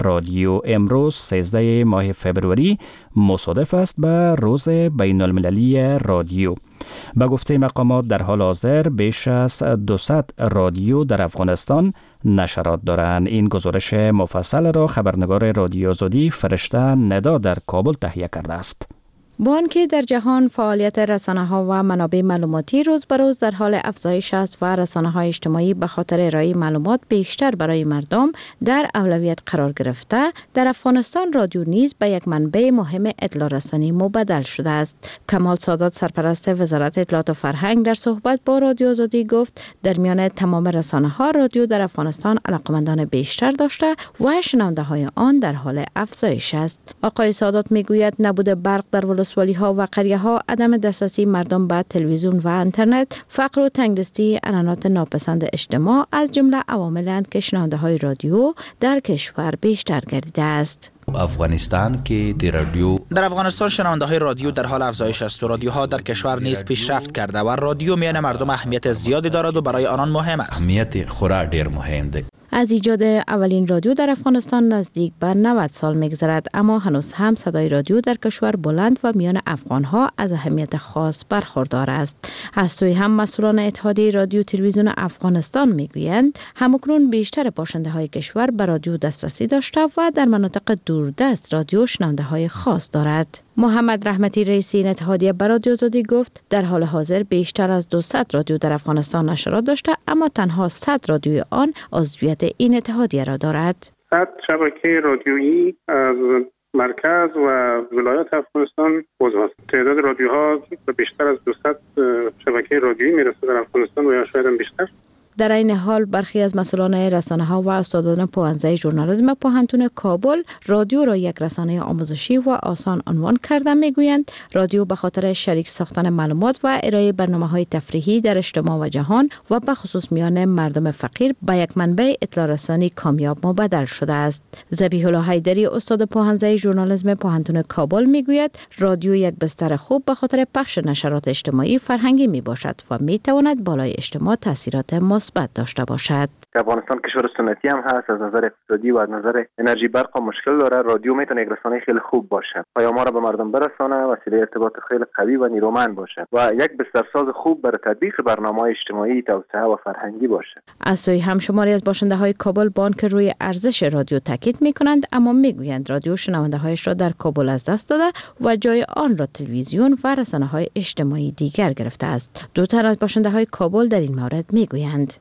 رادیو امروز 13 ماه فبروری مصادف است به روز بین المللی رادیو. به گفته مقامات در حال حاضر بیش از 200 رادیو در افغانستان نشرات دارند. این گزارش مفصل را خبرنگار رادیو آزادی فرشته ندا در کابل تهیه کرده است. با آنکه در جهان فعالیت رسانه‌ها و منابع معلوماتی روز به روز در حال افزایش است و رسانه‌های اجتماعی به خاطر ارائه معلومات بیشتر برای مردم در اولویت قرار گرفته، در افغانستان رادیو نیز به یک منبع مهم اطلاع رسانی مبدل شده است. کمال سادات سرپرست وزارت اطلاعات و فرهنگ در صحبت با رادیو آزادی گفت در میان تمام رسانه‌ها رادیو در افغانستان علاقمندان بیشتر داشته و شنونده‌های آن در حال افزایش است. آقای سادات میگوید نبود برق در ولسوالی‌ها و قریه‌ها، عدم دسترسی مردم به تلویزیون و اینترنت، فقر و تنگدستی، عنعنات ناپسند اجتماع از جمله عوامل‌اند که شنونده‌های رادیو در کشور بیشتر گردیده است. افغانستان که در افغانستان شنونده‌های رادیو در حال افزایش است و رادیوها در کشور نیز پیشرفت کرده و رادیو میان مردم اهمیت زیادی دارد و برای آنان مهم است. اهمیت خورا ډیر مهم ده. از ایجاد اولین رادیو در افغانستان نزدیک به 90 سال می‌گذرد، اما هنوز هم صدای رادیو در کشور بلند و میان افغان‌ها از اهمیت خاص برخوردار است. از سوی هم مسئولان اتحادیه رادیو تلویزیون افغانستان میگویند همکنون بیشتر باشنده‌های کشور به رادیو دسترسی داشته و در مناطق دوردست رادیو شنونده‌های خاص دارد. محمد رحمتی رئیس این اتحادیه به رادیو آزادی گفت در حال حاضر بیشتر از 200 رادیو در افغانستان نشرات داشته، اما تنها 100 رادیوی آن عضویت این اتحادیه را دارد. 100 شبکه رادیویی از مرکز و ولایات افغانستان عضو است. تعداد رادیوها به بیشتر از 200 شبکه رادیویی میرسه در افغانستان و یا شاید هم بیشتر. در این حال برخی از مسئولان رسانه‌ها و استادان پوهنځی ژورنالیسم پوهنتون کابل رادیو را یک رسانه آموزشی و آسان عنوان کرده میگویند رادیو به خاطر شریک ساختن معلومات و ارائه برنامه‌های تفریحی در اجتماع و جهان و به خصوص میان مردم فقیر به یک منبع اطلاع رسانی کامیاب مبدل شده است. ذبیح الله حیدری استاد پوهنځی ژورنالیسم پوهنتون کابل میگوید رادیو یک بستر خوب به خاطر پخش نشرات اجتماعی فرهنگی میباشد و میتواند بالای اجتماع تاثیرات مثبت داشته باشد. افغانستان کشور سنتی هم هست، از نظر اقتصادی و از نظر انرژی برق مشکل داره. رادیو میتونه یک رسانه خیلی خوب باشه، پیام ما را به مردم برسانه، وسیله ارتباط خیلی قوی و نیرومند باشه و یک بسترساز خوب برای تطبیق برنامه‌های اجتماعی، توسعه و فرهنگی باشه. از سوی هم شماری از باشنده‌های کابل با آنکه روی ارزش رادیو تاکید می‌کنند، اما میگویند رادیو شنونده‌هایش را در کابل از دست داده و جای آن را تلویزیون و رسانه‌های اجتماعی دیگر گرفته است. دو تن از باشنده‌های کابل در این مورد میگویند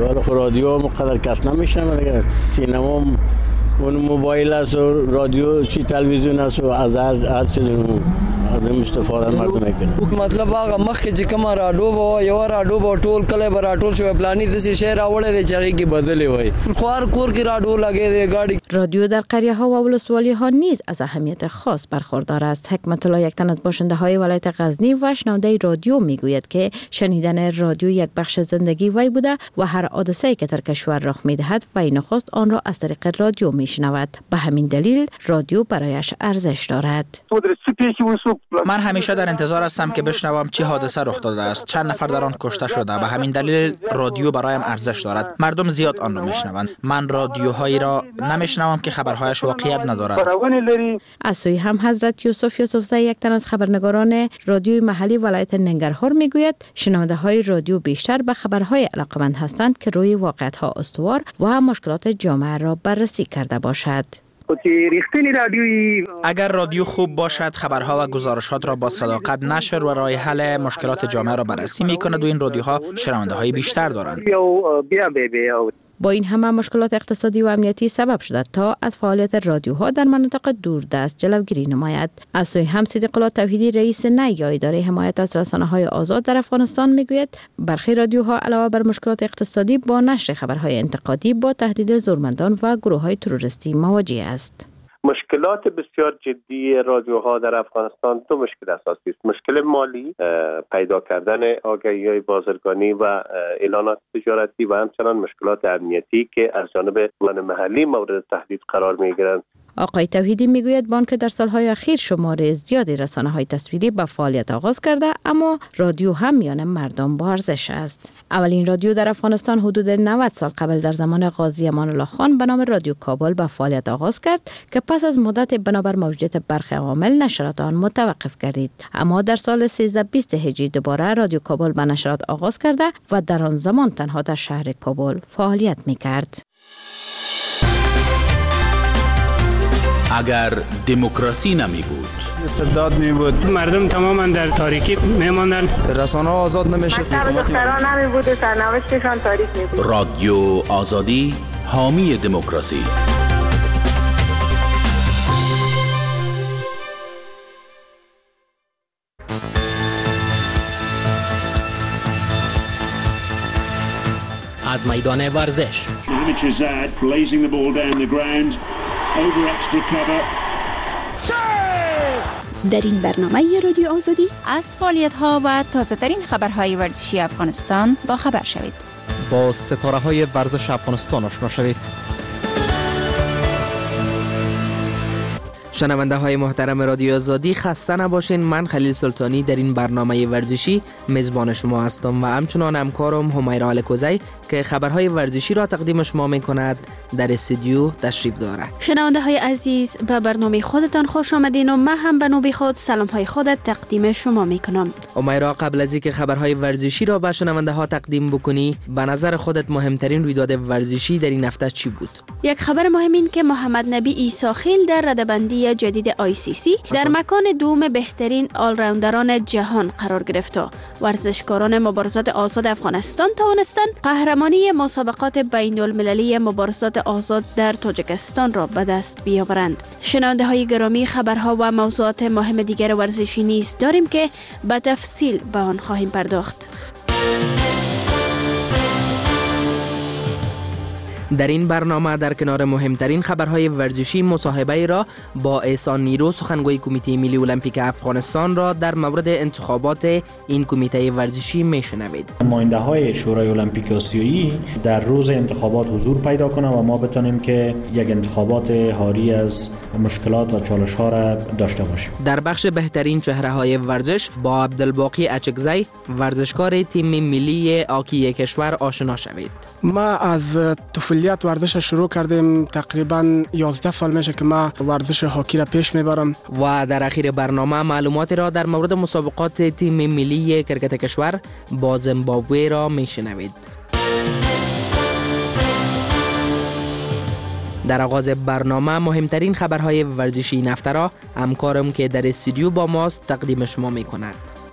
رادیو مقدر کس نمیشنم دیگه، سینما اون موبایل است و رادیو چی تلویزیون است و از هر چیز ادم استفاده مردم میکنه. مطلب هغه مخکې چې کومه راډیو به یو راډیو به ټول کله به راټول شو پلاني د څه شی راوړل دی چې هغه کې بدلې وای خوار کور کې راډیو لګې دی گاډي. رادیو در قریه ها و ولسوالی ها نیز از اهمیت خاص برخوردار است. حکمت الله یک تن از باشنده های ولایت غزنی و شنونده رادیو میگوید که شنیدن رادیو یک بخش زندگی وی بوده و هر حادثه‌ای که در کشور رخ میدهد وی نخست آن را از طریق رادیو میشنود. به همین دلیل رادیو برایش ارزش دارد. من همیشه در انتظار هستم که بشنوم چه حادثه رخ داده است، چند نفر در آن کشته شده. به همین دلیل رادیو برایم ارزش دارد. مردم زیاد آن را میشنوند. من رادیوهایی را نمیشنوم که خبرهایش واقعیت ندارد. از سوی هم حضرت یوسفزی یک تن از خبرنگاران رادیوی محلی ولایت ننگرهار میگوید شنونده‌های رادیو بیشتر به خبرهای علاقه‌مند هستند که روی واقعیت‌ها استوار و مشکلات جامعه را بررسی کرده باشد. اگر رادیو خوب باشد خبرها و گزارشات را با صداقت نشر و راه حل مشکلات جامعه را بررسی می‌کند و این رادیوها شنونده‌های بیشتر دارند. با این همه مشکلات اقتصادی و امنیتی سبب شده تا از فعالیت رادیوها در مناطق دوردست جلوگیری نماید. از سوی هم صدیق الله توحیدی رئیس نی اداره حمایت از رسانه‌های آزاد در افغانستان میگوید برخی رادیوها علاوه بر مشکلات اقتصادی با نشر خبرهای انتقادی با تهدید زورمندان و گروه‌های تروریستی مواجه است. مشکلات بسیار جدی رادیوها در افغانستان دو مشکل اساسی است. مشکل مالی، پیدا کردن آگهی‌های بازرگانی و اعلانات تجارتی و همچنان مشکلات امنیتی که از جانب من محلی مورد تهدید قرار می‌گیرند. آقای توحیدی میگوید بانک در سالهای اخیر شمار زیادی رسانه‌های تصویری به فعالیت آغاز کرده، اما رادیو هم میان مردم با ارزش است. اولین رادیو در افغانستان حدود 90 سال قبل در زمان قاضی امان الله خان به نام رادیو کابل به فعالیت آغاز کرد که پس از مدت بنابر موجودیت برخی عوامل نشرات آن متوقف گردید. اما در سال 1320 هجری دوباره رادیو کابل به نشرات آغاز کرده و در آن زمان تنها در شهر کابل فعالیت می‌کرد. اگر دموکراسی نمی بود، استبداد می بود، مردم تماما در تاریکی میماندن، رسانه آزاد نمیشد، مکتب دختران نمی بود و سرنوشتشان تاریک می بود. رادیو آزادی حامی دموکراسی. از میدان ورزش در این برنامه رادیو آزادی از فعالیت‌ها و تازه‌ترین خبرهای ورزشی افغانستان با خبر شوید. با ستاره‌های ورزش افغانستان آشنا شوید. شنونده های محترم رادیو آزادی، خسته نباشین. من خلیل سلطانی در این برنامه ورزشی میزبان شما هستم و همچنان همکارم همیرا الکوزی که خبرهای ورزشی را تقدیم شما می کند در استودیو تشریف داره. شنونده های عزیز، به برنامه خودتان خوش آمدین و من هم به نوبه خود سلام های خودت تقدیم شما می کنم. همیرا، قبل از اینکه خبرهای ورزشی را به شنونده ها تقدیم بکنی، به نظر خودت مهمترین رویداد ورزشی در این هفته چی بود؟ یک خبر مهم این که محمد نبی عیساخیل در رده‌بندی جدید ICC در مکان دوم بهترین آلراوندران جهان قرار گرفت و ورزشکاران مبارزات آزاد افغانستان توانستند قهرمانی مسابقات بین المللی مبارزات آزاد در تاجیکستان را به دست بیاورند. شنونده های گرامی، خبرها و موضوعات مهم دیگر ورزشی نیز داریم که به تفصیل به آن خواهیم پرداخت. در این برنامه در کنار مهمترین خبرهای ورزشی مصاحبه را با احسان نیرو، سخنگوی کمیته ملی المپیک افغانستان را در مورد انتخابات این کمیته ورزشی میشنوید. نماینده های شورای المپیک آسیایی در روز انتخابات حضور پیدا کنند و ما بتونیم که یک انتخابات حاوی از مشکلات و چالش ها را داشته باشیم. در بخش بهترین چهره های ورزش با عبدالباقی اچکزی، ورزشکار تیم ملی هاکی کشور آشنا شوید. ما از طفولیت ورزش شروع کردیم، تقریبا 11 سال میشه که ما ورزش هاکی را پیش میبرم. و در اخیر برنامه معلوماتی را در مورد مسابقات تیم ملی کرکت کشور با زیمبابوه را میشنوید. در آغاز برنامه مهمترین خبرهای ورزشی این هفته را همکارم که در استودیو با ماست تقدیم شما میکند.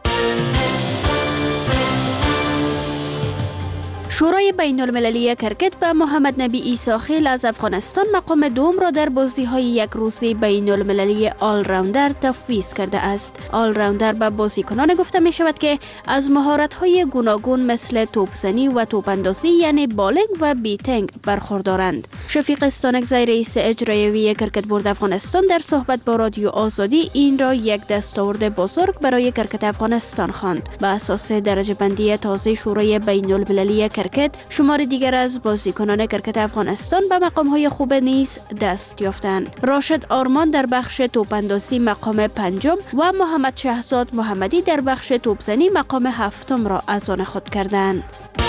شورای بین المللی کرکت به محمد نبی عیساخیل از افغانستان مقام دوم را در بازی‌های یک روزه بین المللی آل راوندر تفویض کرده است. آل راوندر به بازیکنان گفته می شود که از مهارت‌های گوناگون مثل توپزنی و توپاندازی یعنی بالینگ و بیتینگ برخوردارند. شفیق استانکزی، رئیس اجرایی کرکت بورد افغانستان، در صحبت با رادیو آزادی این را یک دستاورد بزرگ برای کرکت افغانستان خواند. به اساس درجه بندی تازه شورای بین المللی کرکت، شمار دیگر از بازیکنان کرکت افغانستان به مقام‌های خوب نیز دست یافتند. راشد آرمان در بخش توپاندازی مقام پنجم و محمد شهزاد محمدی در بخش توپزنی مقام هفتم را از آن خود کردند.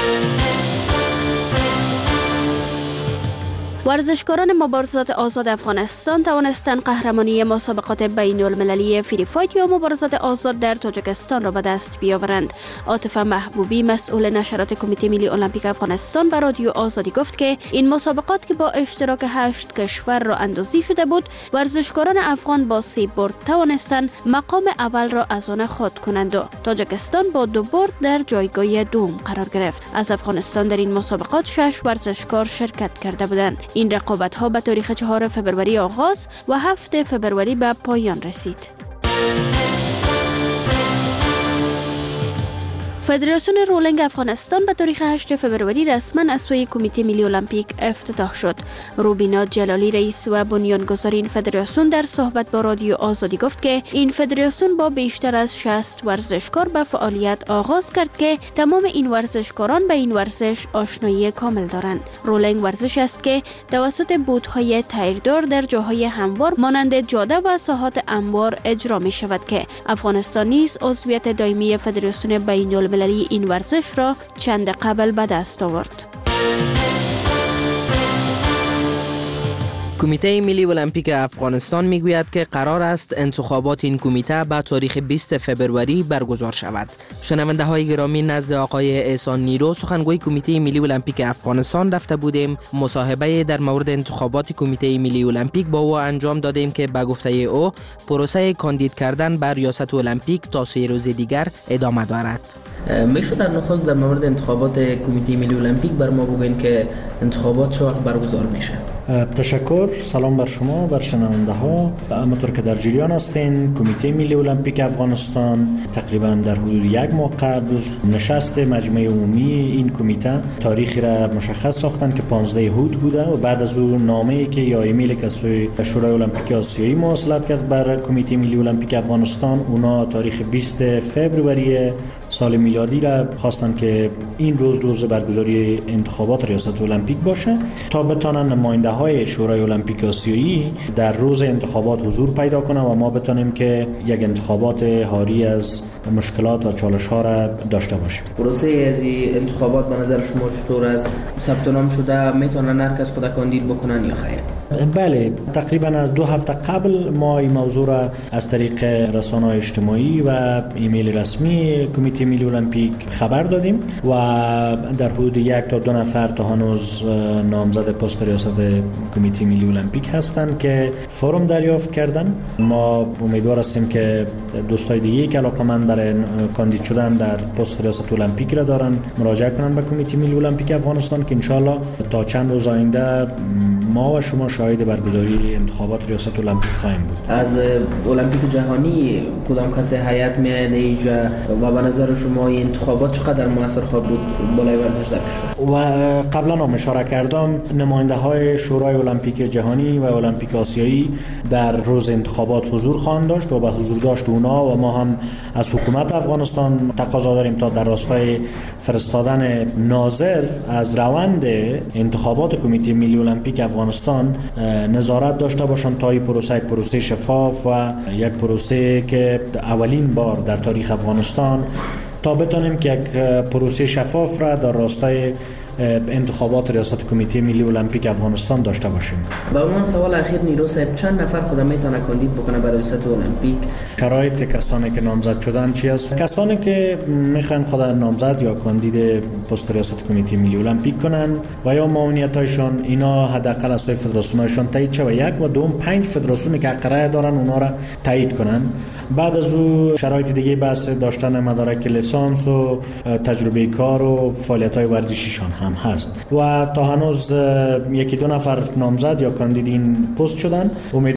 ورزشکاران مبارزات آزاد افغانستان توانستند قهرمانی مسابقات بین المللی فری فایت یا مبارزات آزاد در تاجیکستان را به دست بیاورند. عاطفه محبوبی، مسئول نشرات کمیته ملی المپیک افغانستان، به رادیو آزادی گفت که این مسابقات که با اشتراک 8 کشور را اندازی شده بود، ورزشکاران افغان با 3 برد توانستند مقام اول را از آن خود کنند و تاجیکستان با 2 برد در جایگاه دوم قرار گرفت. از افغانستان در این مسابقات 6 ورزشکار شرکت کرده بودند. این رقابت‌ها به تاریخ 4 فبروری آغاز و 7 فبروری به پایان رسید. فدراسیون رولینگ افغانستان به تاریخ 8 فوریه رسما از سوی کمیته ملی المپیک افتتاح شد. روبینا جلالی رئیس و بنیانگذار این فدراسیون در صحبت با رادیو آزادی گفت که این فدراسیون با بیشتر از 60 ورزشکار به فعالیت آغاز کرد که تمام این ورزشکاران به این ورزش آشنایی کامل دارند. رولینگ ورزش است که توسط بوت‌های تیردار در جاهای هموار مانند جاده و ساحات انبار اجرا می شود که افغانستان نیز عضویت دائمی فدراسیون بین‌المللی این ورزش را چند قبل به دست آورد. کمیته ملی المپیک افغانستان میگوید که قرار است انتخابات این کمیته به تاریخ 20 فوریه برگزار شود. شنونده های گرامی، نزد آقای احسان نیرو سخنگوی کمیته ملی المپیک افغانستان رفته بودیم. مصاحبه در مورد انتخابات کمیته ملی المپیک با او انجام دادیم که به گفته او پروسه کاندید کردن بر ریاست المپیک تا 3 روز دیگر ادامه دارد. میشه در نخست در مورد انتخابات کمیته ملی المپیک بر ما بگوین که انتخابات چه وقت برگزار میشه؟ تشکر. سلام بر شما، بر شنونده ها. همونطور که در جریان هستین، کمیته ملی المپیک افغانستان تقریبا در حدود 1 ماه قبل نشست مجمع عمومی این کمیته تاریخی را مشخص ساختند که 15 هود بوده و بعد از اون نامه‌ای که یا ایمیلی که سوی شورای المپیک آسیایی موصلت کرد بر کمیته ملی المپیک افغانستان، اونا تاریخ 20 فوریه سال میلادی را خواستند که این روز برگزاری انتخابات ریاست المپیک باشه تا بتونن نماینده های شورای المپیک آسیایی در روز انتخابات حضور پیدا کنن و ما بتونیم که یک انتخابات حاری از مشکلات و چالش ها را داشته باشیم. پروسه از این انتخابات به نظر شما چطور است؟ ثبت نام شده میتونن هر کس خود کاندید بکنن یا خیر؟ بله، تقریبا از 2 هفته قبل ما این موضوع را از طریق رسانه‌های اجتماعی و ایمیل رسمی کمیته ملی المپیک خبر دادیم و در حدود 1 تا 2 نفر تا هنوز نامزد پست ریاست کمیته ملی المپیک هستند که فرم دریافت کردن. ما امیدوار هستیم که دوستای دیگه که علاقه‌مند برای کاندید شدن در پست ریاست المپیک را دارن مراجعه کنن به کمیته ملی المپیک افغانستان که انشالله تا چند روز آینده ما و شما شاهد برگزاری انتخابات ریاست المپیک خواهیم بود. از المپیک جهانی کدام کسی هیئت میاد اینجا و به نظر شما این انتخابات چقدر موثر خواهد بود بالای ورزش در کشور؟ و قبلا هم اشاره کردم نماینده های شورای المپیک جهانی و المپیک آسیایی در روز انتخابات حضور خواهند داشت و به حضور داشت اونا و ما هم از حکومت افغانستان تقاضا داریم تا در راستای فرستادن ناظر از روند انتخابات کمیته ملی المپیک افغانستان نظارت داشته باشند تا این پروسه شفاف و یک پروسه که اولین بار در تاریخ افغانستان تا بتونیم که یک پروسه شفاف را در راستای انتخابات ریاست کمیته ملی المپیک افغانستان داشته باشیم. و اون سوال اخیر نیرو صاحب، چند نفر خود میتونه کاندید بکنه برای ریاست المپیک؟ شرایط کسانی که نامزد شدن چی است؟ کسانی که میخوان خود نامزد یا کاندید پست ریاست کمیته ملی المپیک کنن و یا معاونیتایشان اینا حداقل از سوی فدراسیونایشان تایید شه و 1 و 2 5 فدراسیونی که قرار دارن اونا را تایید کنن. بعد از او شرایط دیگه بحث داشتن مدارک لیسانس و تجربه کار و فعالیت‌های ورزشیشان هم هست و تا هنوز 1-2 نفر نامزد یا کاندید این پست شدن.